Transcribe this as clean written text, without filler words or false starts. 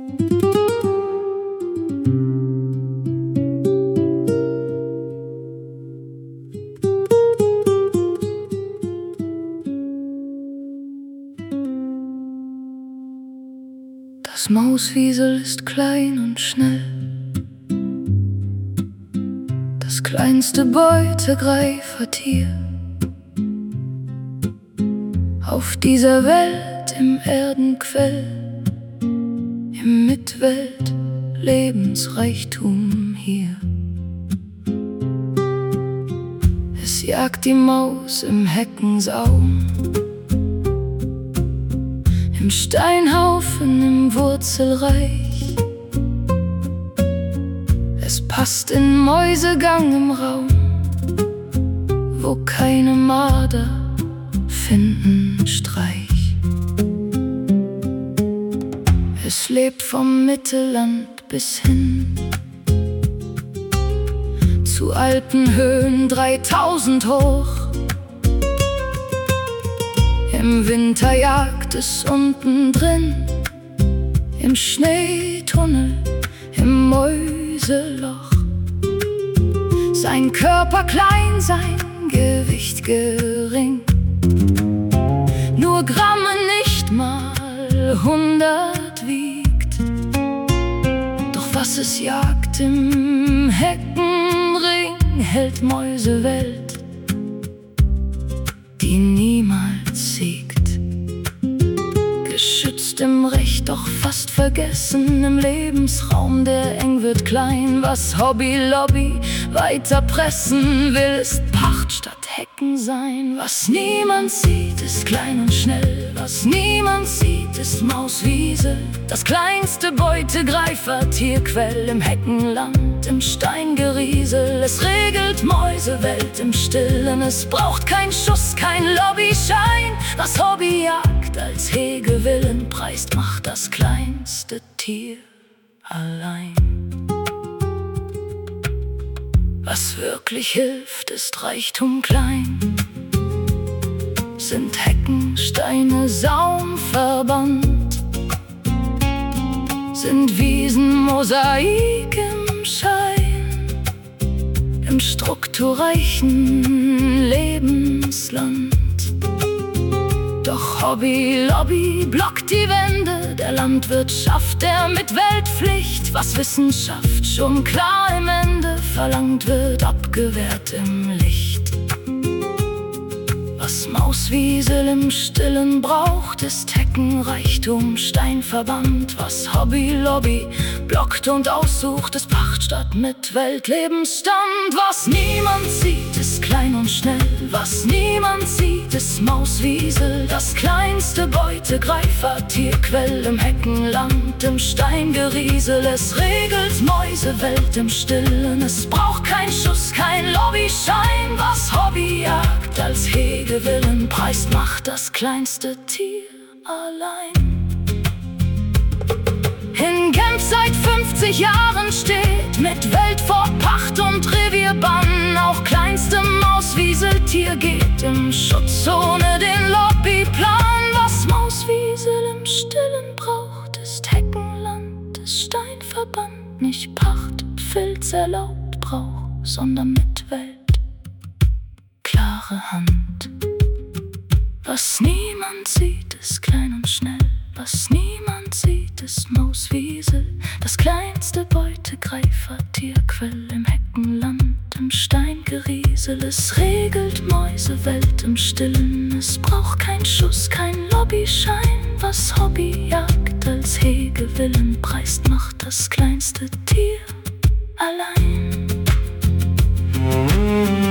Das Mauswiesel ist klein und schnell, das kleinste Beutegreifertier auf dieser Welt im Erdenquell, im Mitwelt Lebensreichtum hier. Es jagt die Maus im Heckensaum, im Steinhaufen, im Wurzelreich. Es passt in Mäusegang im Raum, wo keine Marder finden Streich. Es lebt vom Mittelland bis hin zu Alpenhöhen 3000 hoch. Im Winter jagt es unten drin, im Schneetunnel, im Mäuseloch. Sein Körper klein, sein Gewicht gering, nur Gramme, nicht mal 100 wiegt. Doch was es jagt im Heckenring, hält Mäusewelt, die niemals siegt. Geschützt im Recht, doch fast vergessen im Lebensraum, der eng wird klein. Was Hobby Lobby weiter pressen will, ist Pacht statt Hecken sein. Was niemand sieht, ist klein und schnell, was niemand sieht, ist Mauswiesel. Das kleinste Beutegreifertierquell im Heckenland, im Steingeriesel. Es regelt Mäusewelt im Stillen, es braucht kein Schuss, kein Lobbyschein. Was Hobby jagt als Hegewillen preist, macht das kleinste Tier allein. Was wirklich hilft, ist Reichtum klein, sind Hecken, Steine, Saum verbannt, sind Wiesen, Mosaik im Schein, im strukturreichen Lebensland. Doch Hobby Lobby blockt die Wände der Landwirtschaft, der Mitweltpflicht. Was Wissenschaft schon klar im Ende verlangt, wird abgewehrt im Licht. Was Mauswiesel im Stillen braucht, ist Heckenreichtum, Steinverband. Was Hobby Lobby blockt und aussucht, ist Pacht statt Mitwelt, Lebensstand. Was niemand sieht, ist klein und schnell, was niemand sieht, ist Mauswiesel. Das kleinste Beutegreifertierquell im Heckenland, im Steingeriesel. Es regelt Mäusewelt im Stillen, es braucht kein Schuss, kein Lobbyschein. Was Hobby jagt als Hegewillen preist, macht das kleinste Tier allein. In Genf seit 50 Jahren steht mit Welt vor Pacht und Revierbann. Auch kleinste Mauswieseltier geht in Schutz ohne den Lobbyplan. Was Mauswiesel im Stillen braucht, ist Heckenland, ist Steinverband. Nicht Pacht und Filz erlaubt Brauch, sondern Mitwelt, klare Hand. Was niemand sieht, ist klein und schnell, was niemand sieht, ist Mauswiesel. Das kleinste Beutegreifertierquell im Heckenland, im Steingeriesel. Es regelt Mäusewelt im Stillen, es braucht kein Schuss, kein Lobbyschein. Was Hobby jagt als Hegewillen preist, macht das kleinste Tier allein.